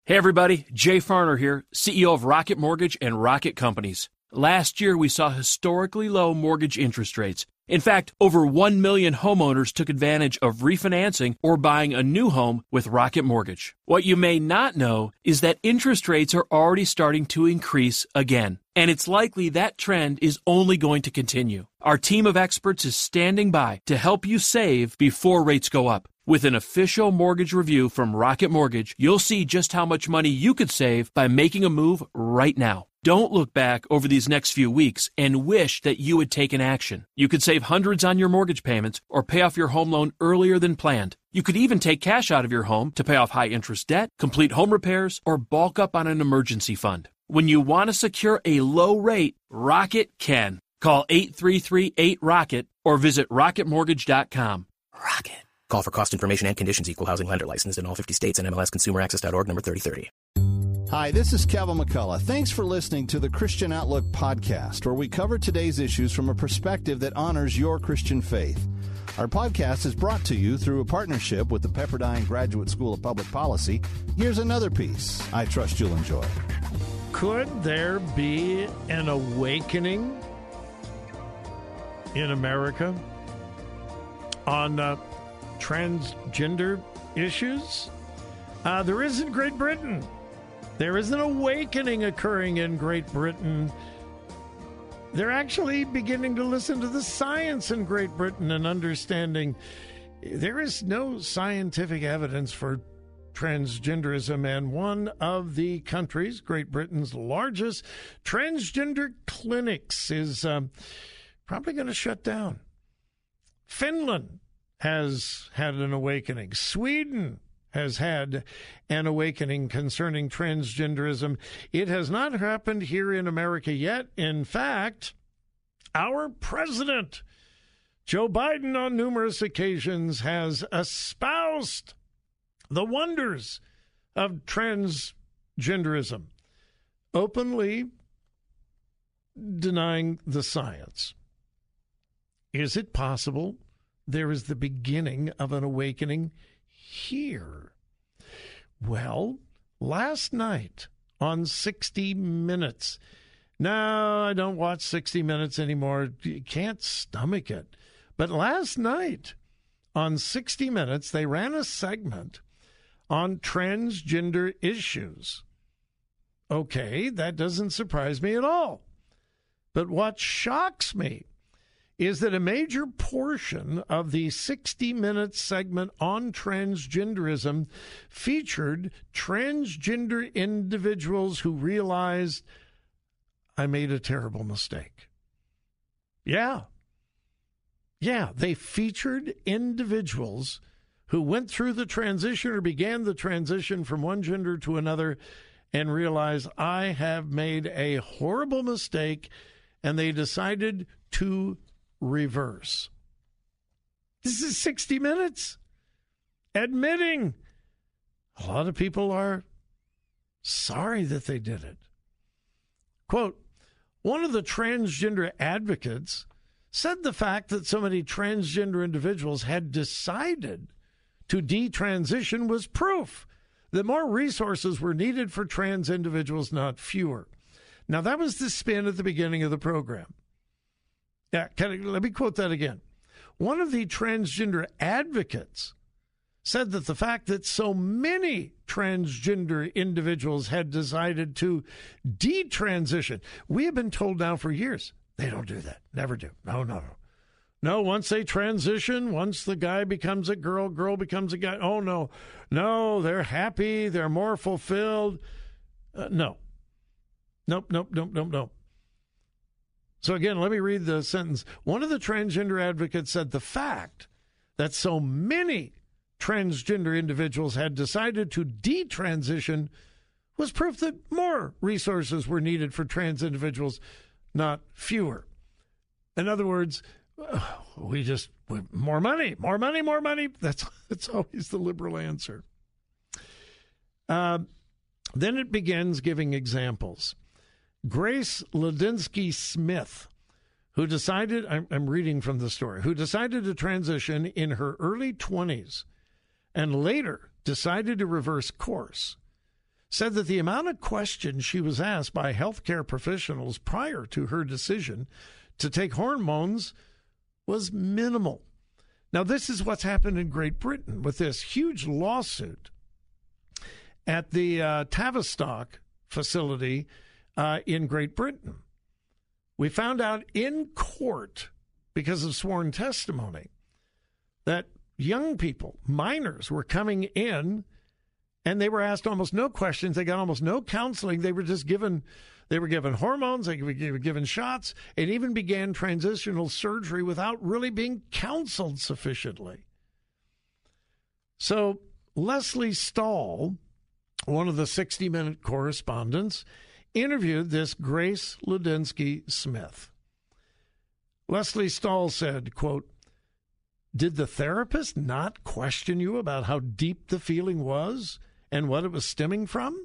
Hey everybody, Jay Farner here, CEO of Rocket Mortgage and Rocket Companies. Last year we saw historically low mortgage interest rates. In fact, over 1 million homeowners took advantage of refinancing or buying a new home with Rocket Mortgage. What you may not know is that interest rates are already starting to increase again, and it's likely that trend is only going to continue. Our team of experts is standing by to help you save before rates go up. With an official mortgage review from Rocket Mortgage, you'll see just how much money you could save by making a move right now. Don't look back over these next few weeks and wish that you had taken action. You could save hundreds on your mortgage payments or pay off your home loan earlier than planned. You could even take cash out of your home to pay off high-interest debt, complete home repairs, or bulk up on an emergency fund. When you want to secure a low rate, Rocket can. Call 833-8ROCKET or visit rocketmortgage.com. Rocket. Call for cost information and conditions. Equal housing lender licensed in all 50 states and MLSConsumerAccess.org number 3030. Hi, this is Kevin McCullough. Thanks for listening to the Christian Outlook podcast, where we cover today's issues from a perspective that honors your Christian faith. Our podcast is brought to you through a partnership with the Pepperdine Graduate School of Public Policy. Here's another piece I trust you'll enjoy. Could there be an awakening in America on transgender issues? There is in Great Britain. There is an awakening occurring in Great Britain. They're actually beginning to listen to the science in Great Britain and understanding there is no scientific evidence for transgenderism, and one of the countries, Great Britain's largest transgender clinics, is probably going to shut down. Finland has had an awakening. Sweden has had an awakening concerning transgenderism. It has not happened here in America yet. In fact, our president, Joe Biden, on numerous occasions has espoused the wonders of transgenderism, openly denying the science. Is it possible there is the beginning of an awakening here? Well, last night on 60 Minutes. No, I don't watch 60 Minutes anymore. You can't stomach it. But last night on 60 Minutes, they ran a segment on transgender issues. Okay, that doesn't surprise me at all. But what shocks me is that a major portion of the 60 Minutes segment on transgenderism featured transgender individuals who realized, I made a terrible mistake. Yeah, they featured individuals who went through the transition or began the transition from one gender to another and realized, I have made a horrible mistake, and they decided to reverse. This is 60 Minutes admitting a lot of people are sorry that they did it. Quote, one of the transgender advocates said the fact that so many transgender individuals had decided to detransition was proof that more resources were needed for trans individuals, not fewer. Now, that was the spin at the beginning of the program. Yeah, let me quote that again. One of the transgender advocates said that the fact that so many transgender individuals had decided to detransition, we have been told now for years, they don't do that. Never do. No, once they transition, once the guy becomes a girl, girl becomes a guy. Oh, no, they're happy. They're more fulfilled. No. Nope. So again, let me read the sentence. One of the transgender advocates said the fact that so many transgender individuals had decided to detransition was proof that more resources were needed for trans individuals, not fewer. In other words, more money. That's always the liberal answer. Then it begins giving examples. Grace Ladinsky Smith, who decided, I'm reading from the story, who decided to transition in her early 20s and later decided to reverse course, said that the amount of questions she was asked by healthcare professionals prior to her decision to take hormones was minimal. Now, this is what's happened in Great Britain with this huge lawsuit at the Tavistock facility in Great Britain. We found out in court, because of sworn testimony, that young people, minors, were coming in and they were asked almost no questions. They got almost no counseling. They were just given hormones, they were given shots, and even began transitional surgery without really being counseled sufficiently. So Lesley Stahl, one of the 60-Minute correspondents, interviewed this Grace Ludinsky Smith. Lesley Stahl said, quote, "Did the therapist not question you about how deep the feeling was and what it was stemming from?"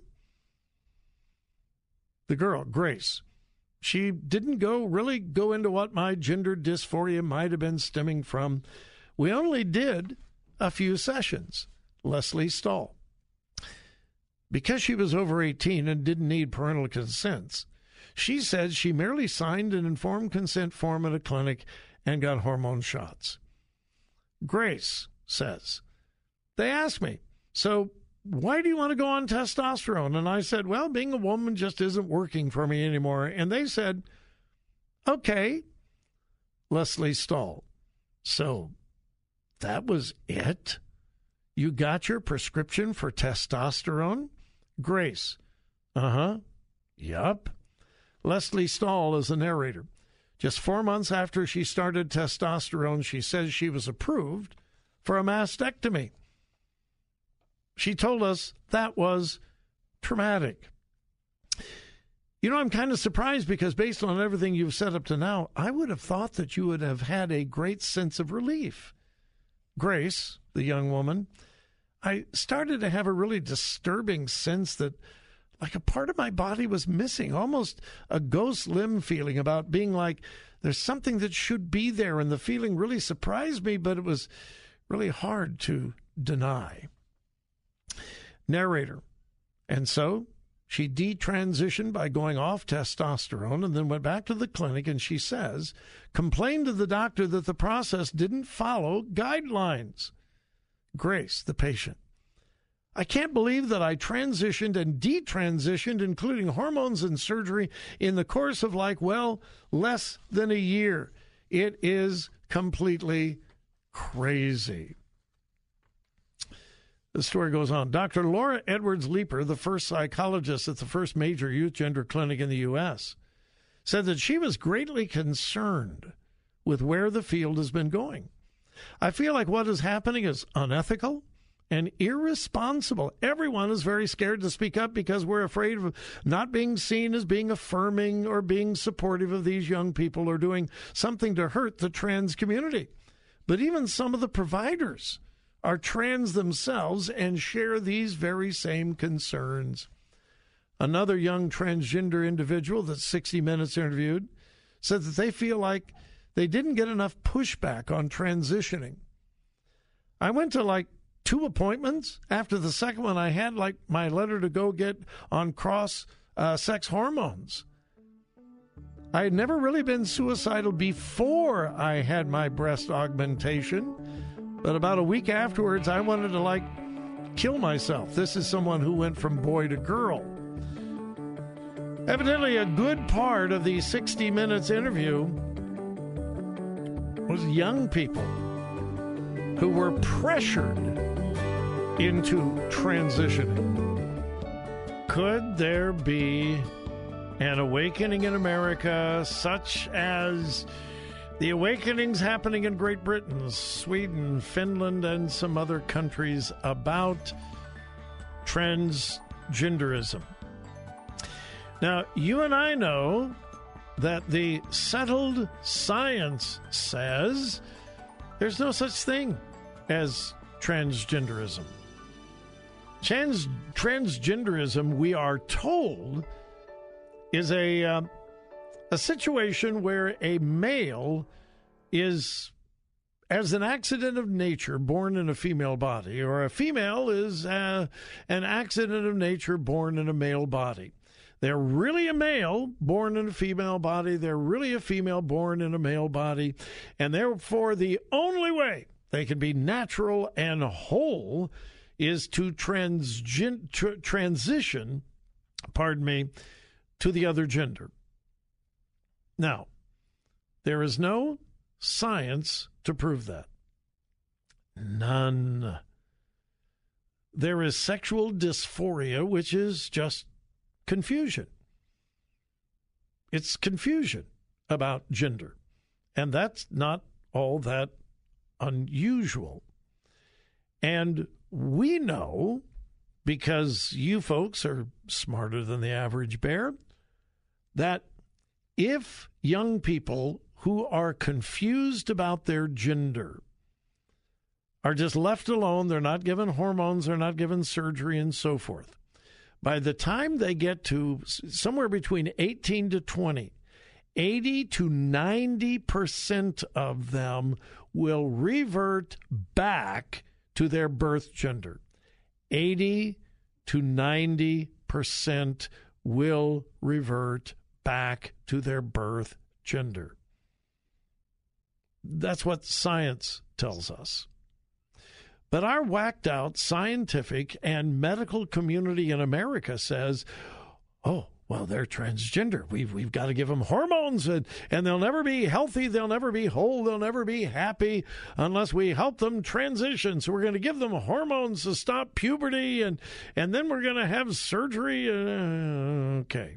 The girl, Grace, she didn't really go into what my gender dysphoria might have been stemming from. We only did a few sessions. Lesley Stahl. Because she was over 18 and didn't need parental consent, she said she merely signed an informed consent form at a clinic and got hormone shots. Grace says, "They asked me, so why do you want to go on testosterone?" And I said, "Well, being a woman just isn't working for me anymore." And they said, "Okay." Lesley Stahl. "So that was it? You got your prescription for testosterone?" Grace. "Uh-huh. Yup." Lesley Stahl is the narrator. Just 4 months after she started testosterone, she says she was approved for a mastectomy. She told us that was traumatic. You know, I'm kind of surprised because based on everything you've said up to now, I would have thought that you would have had a great sense of relief. Grace, the young woman, I started to have a really disturbing sense that like a part of my body was missing, almost a ghost limb feeling about being like there's something that should be there. And the feeling really surprised me, but it was really hard to deny. Narrator. And so she detransitioned by going off testosterone and then went back to the clinic, and she says, complained to the doctor that the process didn't follow guidelines. Grace, the patient. I can't believe that I transitioned and detransitioned, including hormones and surgery, in the course of less than a year. It is completely crazy. The story goes on. Dr. Laura Edwards-Leeper, the first psychologist at the first major youth gender clinic in the U.S., said that she was greatly concerned with where the field has been going. I feel like what is happening is unethical and irresponsible. Everyone is very scared to speak up because we're afraid of not being seen as being affirming or being supportive of these young people or doing something to hurt the trans community. But even some of the providers are trans themselves and share these very same concerns. Another young transgender individual that 60 Minutes interviewed said that they feel like they didn't get enough pushback on transitioning. I went to 2 appointments. After the second one, I had my letter to go get on cross-sex hormones. I had never really been suicidal before I had my breast augmentation, but about a week afterwards, I wanted to kill myself. This is someone who went from boy to girl. Evidently, a good part of the 60 Minutes interview was young people who were pressured into transitioning. Could there be an awakening in America such as the awakenings happening in Great Britain, Sweden, Finland, and some other countries about transgenderism? Now, you and I know that the settled science says there's no such thing as transgenderism. Transgenderism, we are told, is a situation where a male is as an accident of nature born in a female body, or a female is an accident of nature born in a male body. They're really a male born in a female body. They're really a female born in a male body. And therefore, the only way they can be natural and whole is to transition, to the other gender. Now, there is no science to prove that. None. There is sexual dysphoria, which is just confusion. It's confusion about gender. And that's not all that unusual. And we know, because you folks are smarter than the average bear, that if young people who are confused about their gender are just left alone, they're not given hormones, they're not given surgery, and so forth, by the time they get to somewhere between 18 to 20, 80 to 90% of them will revert back to their birth gender. 80 to 90% will revert back to their birth gender. That's what science tells us. But our whacked out scientific and medical community in America says, oh, well, they're transgender. We've got to give them hormones, and they'll never be healthy. They'll never be whole. They'll never be happy unless we help them transition. So we're going to give them hormones to stop puberty, and then we're going to have surgery. Okay.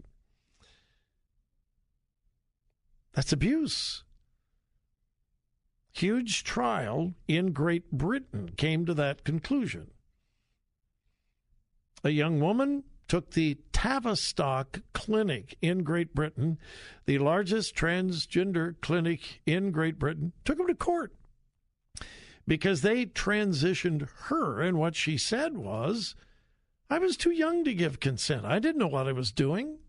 That's abuse. Huge trial in Great Britain came to that conclusion. A young woman took the Tavistock Clinic in Great Britain, the largest transgender clinic in Great Britain, took them to court because they transitioned her, and what she said was, I was too young to give consent. I didn't know what I was doing.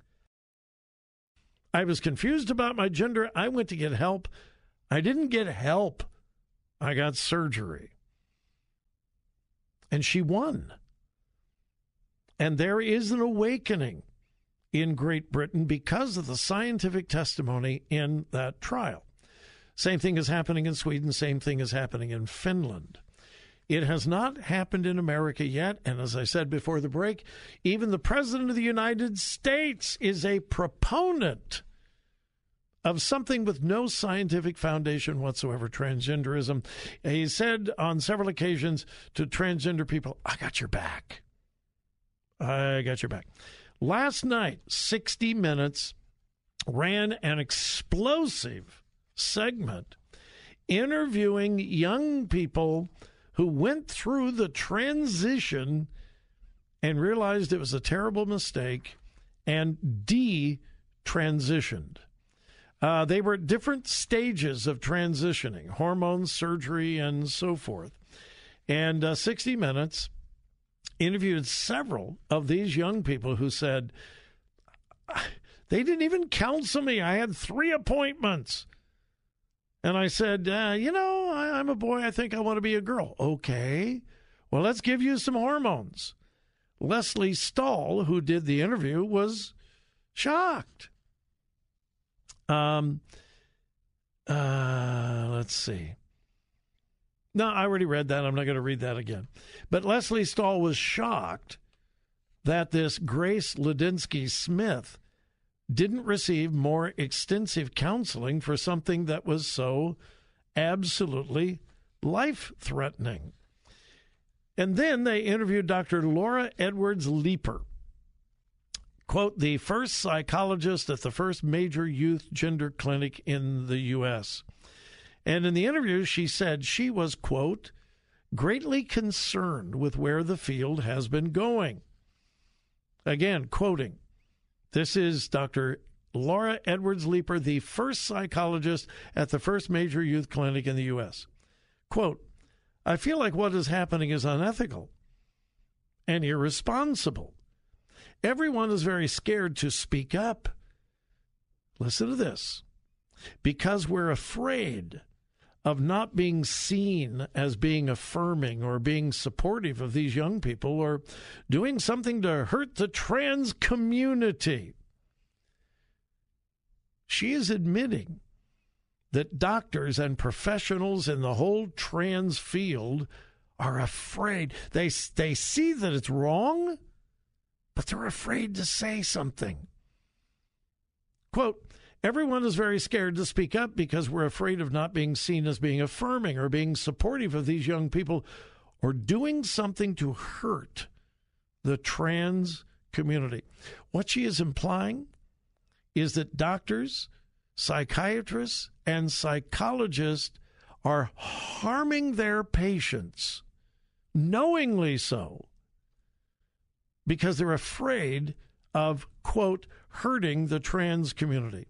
I was confused about my gender. I went to get help. I didn't get help. I got surgery. And she won. And there is an awakening in Great Britain because of the scientific testimony in that trial. Same thing is happening in Sweden. Same thing is happening in Finland. It has not happened in America yet. And as I said before the break, even the President of the United States is a proponent of something with no scientific foundation whatsoever, transgenderism. He said on several occasions to transgender people, I got your back. I got your back. Last night, 60 Minutes ran an explosive segment interviewing young people who went through the transition and realized it was a terrible mistake and de-transitioned. They were at different stages of transitioning, hormones, surgery, and so forth. And 60 Minutes interviewed several of these young people who said, they didn't even counsel me. I had 3 appointments. And I said, I'm a boy. I think I want to be a girl. Okay. Well, let's give you some hormones. Leslie Stahl, who did the interview, was shocked. Let's see. No, I already read that. I'm not going to read that again. But Leslie Stahl was shocked that this Grace Lidinsky Smith didn't receive more extensive counseling for something that was so absolutely life-threatening. And then they interviewed Dr. Laura Edwards-Leeper, quote, the first psychologist at the first major youth gender clinic in the U.S. And in the interview, she said she was, quote, greatly concerned with where the field has been going. Again, quoting, this is Dr. Laura Edwards-Leeper, the first psychologist at the first major youth clinic in the U.S. Quote, I feel like what is happening is unethical and irresponsible. Everyone is very scared to speak up. Listen to this. Because we're afraid of not being seen as being affirming or being supportive of these young people or doing something to hurt the trans community. She is admitting that doctors and professionals in the whole trans field are afraid. They see that it's wrong, but they're afraid to say something. Quote, everyone is very scared to speak up because we're afraid of not being seen as being affirming or being supportive of these young people or doing something to hurt the trans community. What she is implying is that doctors, psychiatrists, and psychologists are harming their patients, knowingly so, because they're afraid of, quote, hurting the trans community.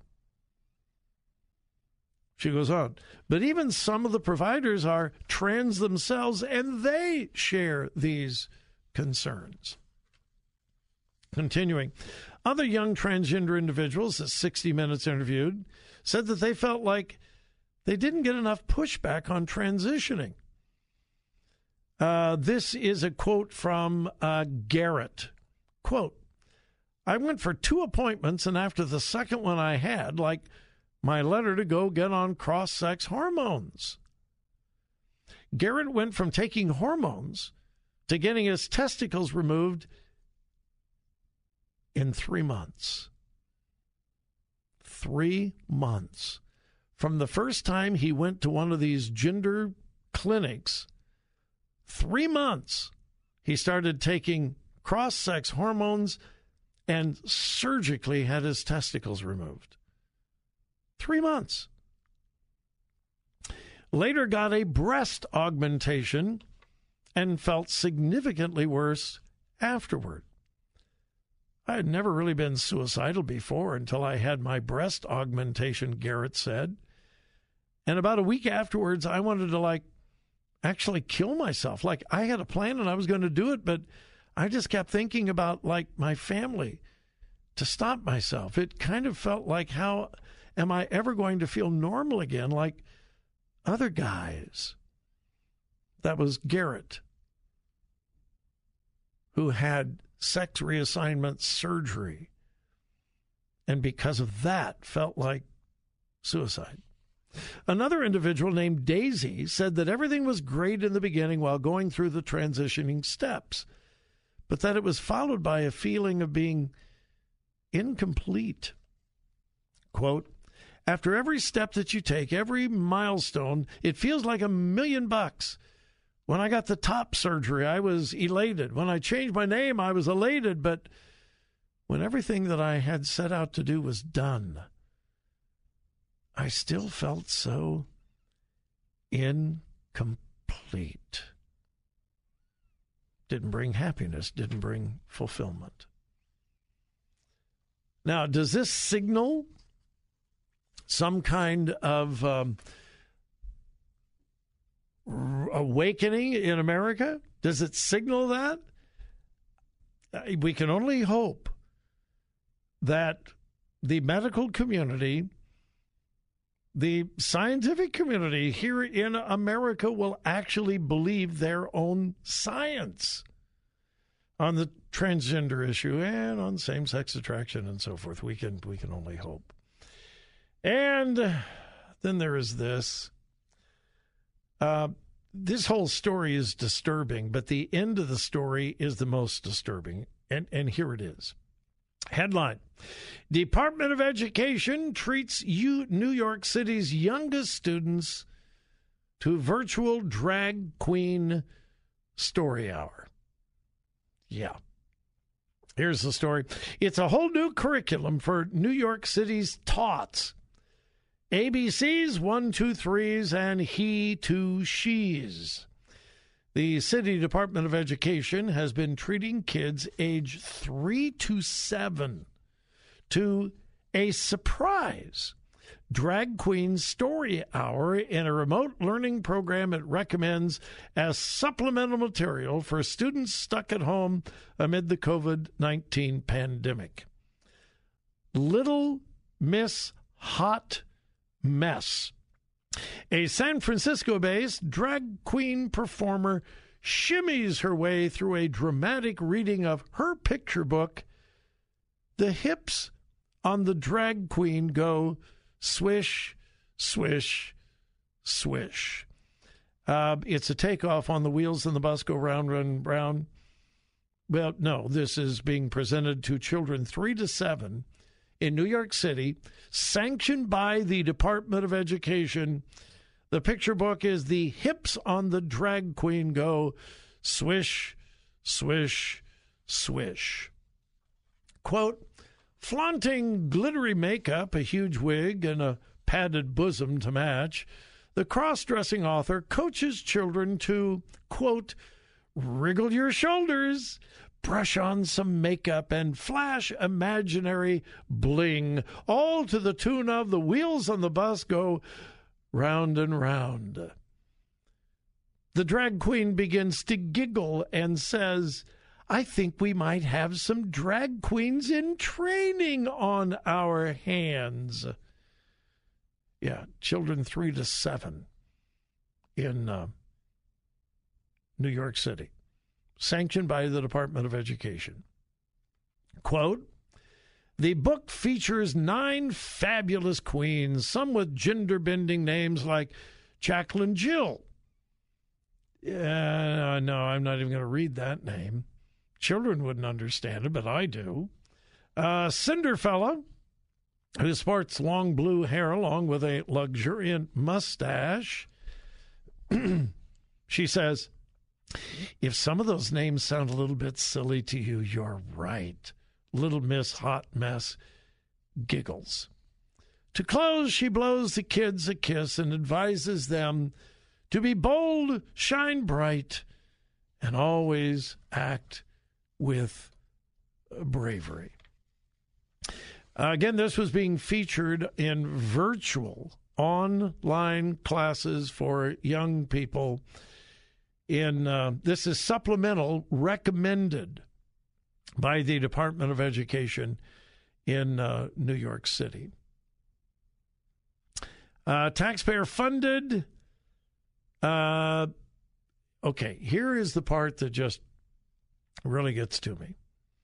She goes on, but even some of the providers are trans themselves, and they share these concerns. Continuing, other young transgender individuals that 60 Minutes interviewed said that they felt like they didn't get enough pushback on transitioning. This is a quote from Garrett. Quote, I went for 2 appointments, and after the second one I had, like my letter to go get on cross-sex hormones. Garrett went from taking hormones to getting his testicles removed in 3 months. 3 months. From the first time he went to one of these gender clinics, 3 months, he started taking cross-sex hormones and surgically had his testicles removed. 3 months. Later got a breast augmentation and felt significantly worse afterward. I had never really been suicidal before until I had my breast augmentation, Garrett said. And about a week afterwards, I wanted to, actually kill myself. I had a plan and I was going to do it, but I just kept thinking about, my family to stop myself. It kind of felt like, how am I ever going to feel normal again like other guys? That was Garrett, who had sex reassignment surgery, and because of that, felt like suicide. Another individual named Daisy said that everything was great in the beginning while going through the transitioning steps, but that it was followed by a feeling of being incomplete. Quote, after every step that you take, every milestone, it feels like $1 million. When I got the top surgery, I was elated. When I changed my name, I was elated. But when everything that I had set out to do was done, I still felt so incomplete. Didn't bring happiness, didn't bring fulfillment. Now, does this signal some kind of awakening in America? Does it signal that? We can only hope that the medical community, the scientific community here in America will actually believe their own science on the transgender issue and on same-sex attraction and so forth. We can only hope. And then there is this. This whole story is disturbing, but the end of the story is the most disturbing. And here it is. Headline, Department of Education treats New York City's youngest students to virtual drag queen story hour. Yeah. Here's the story. It's a whole new curriculum for New York City's tots. ABCs, 1, 2, 3s, and he, 2, she's. The City Department of Education has been treating kids age 3 to 7 to a surprise drag queen story hour in a remote learning program it recommends as supplemental material for students stuck at home amid the COVID-19 pandemic. Little Miss Hot Mess A San Francisco-based drag queen performer shimmies her way through a dramatic reading of her picture book. The hips on the drag queen go swish, swish, swish. It's a takeoff on the wheels and the bus go round, round, round. Well, no, this is being presented to children 3 to 7 in New York City, sanctioned by the Department of Education. The picture book is The Hips on the Drag Queen Go Swish, Swish, Swish. Quote, flaunting glittery makeup, a huge wig, and a padded bosom to match, the cross-dressing author coaches children to, quote, wriggle your shoulders, brush on some makeup, and flash imaginary bling, all to the tune of the wheels on the bus go round and round. The drag queen begins to giggle and says, I think we might have some drag queens in training on our hands. Yeah, children 3 to 7 in New York City, sanctioned by the Department of Education. Quote, the book features 9 fabulous queens, some with gender-bending names like Jacqueline Jill. No, I'm not even going to read that name. Children wouldn't understand it, but I do. Cinderfella, who sports long blue hair along with a luxuriant mustache. She says, if some of those names sound a little bit silly to you, you're right. Little Miss Hot Mess giggles. To close, she blows the kids a kiss and advises them to be bold, shine bright, and always act with bravery. Again, this was being featured in virtual online classes for young people. This is supplemental recommended by the Department of Education in New York City. Taxpayer funded. Okay, here is the part that just really gets to me.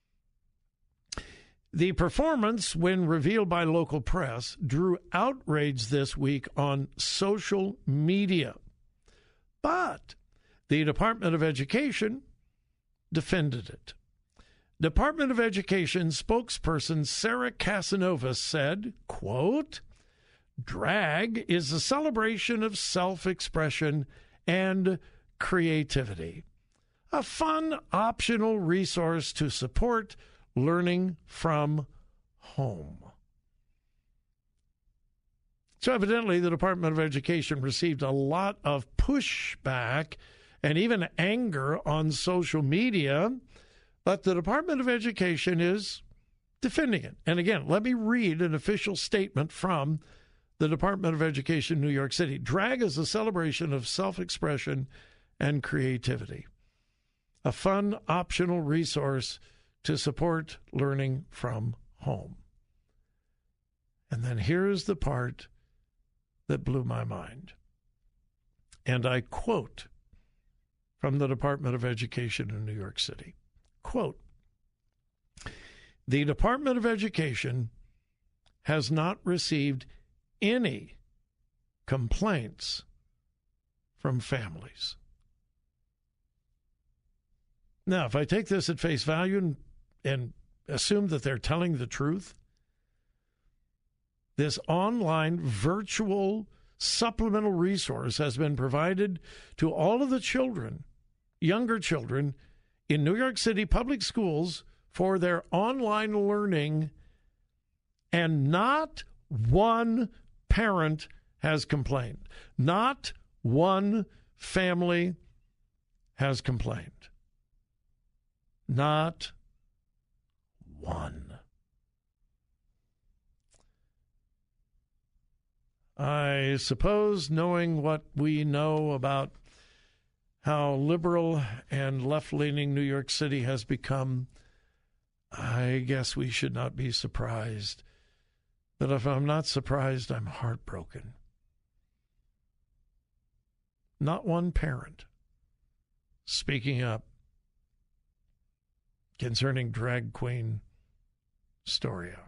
The performance, when revealed by local press, drew outrage this week on social media. But the Department of Education defended it. Department of Education spokesperson Sarah Casanova said, quote, drag is a celebration of self-expression and creativity, a fun, optional resource to support learning from home. So evidently, the Department of Education received a lot of pushback and even anger on social media, but the Department of Education is defending it. And again, let me read an official statement from the Department of Education, New York City. Drag is a celebration of self-expression and creativity, a fun, optional resource to support learning from home. And then here's the part that blew my mind. And I quote from the Department of Education in New York City. Quote, the Department of Education has not received any complaints from families. Now, if I take this at face value and assume that they're telling the truth, this online virtual supplemental resource has been provided to all of the children, younger children, in New York City public schools for their online learning, and not one parent has complained. Not one family has complained. Not one. I suppose, knowing what we know about how liberal and left-leaning New York City has become, I guess we should not be surprised. But if I'm not surprised, I'm heartbroken. not one parent speaking up concerning Drag Queen Story Hour.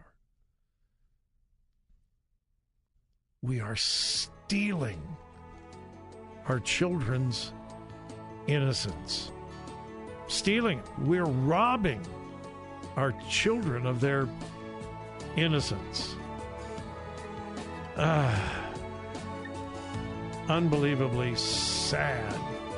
We are stealing our children's innocence. Stealing. We're robbing our children of their innocence. Unbelievably sad.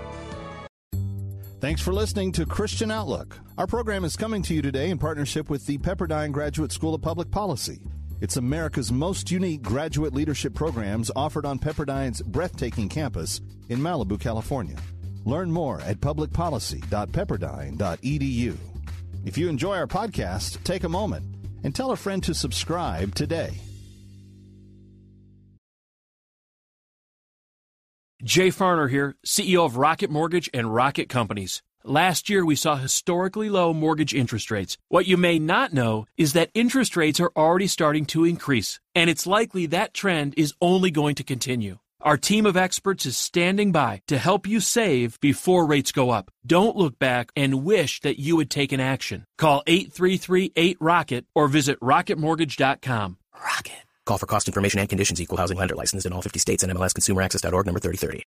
Thanks for listening to Christian Outlook. Our program is coming to you today in partnership with the Pepperdine Graduate School of Public Policy. It's America's most unique graduate leadership programs offered on Pepperdine's breathtaking campus in Malibu, California. Learn more at publicpolicy.pepperdine.edu. If you enjoy our podcast, take a moment and tell a friend to subscribe today. Jay Farner here, CEO of Rocket Mortgage and Rocket Companies. Last year, we saw historically low mortgage interest rates. What you may not know is that interest rates are already starting to increase, and it's likely that trend is only going to continue. Our team of experts is standing by to help you save before rates go up. Don't look back and wish that you had taken action. Call 833-8ROCKET or visit rocketmortgage.com. Rocket. Call for cost information and conditions. Equal housing lender licensed in all 50 states and MLSconsumerAccess.org number 3030.